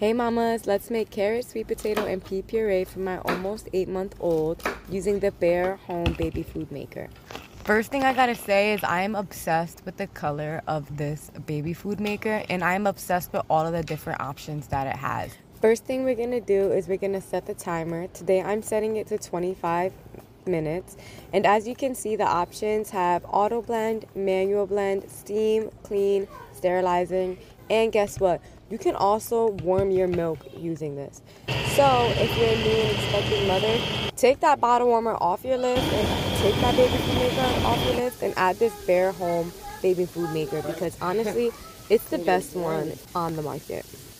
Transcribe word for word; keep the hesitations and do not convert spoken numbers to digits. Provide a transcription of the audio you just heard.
Hey mamas, let's make carrot, sweet potato, and pea puree for my almost eight month old using the Bare Home Baby Food Maker. First thing I gotta say is I am obsessed with the color of this baby food maker, and I am obsessed with all of the different options that it has. First thing we're gonna do is we're gonna set the timer. Today I'm setting it to twenty-five minutes, and as you can see, the options have auto blend, manual blend, steam, clean, sterilizing, and guess what? You can also warm your milk using this. So if you're a new and expecting mother, take that bottle warmer off your list and take that baby food maker off your list and add this Bare Home Baby Food Maker, because honestly, it's the best one on the market.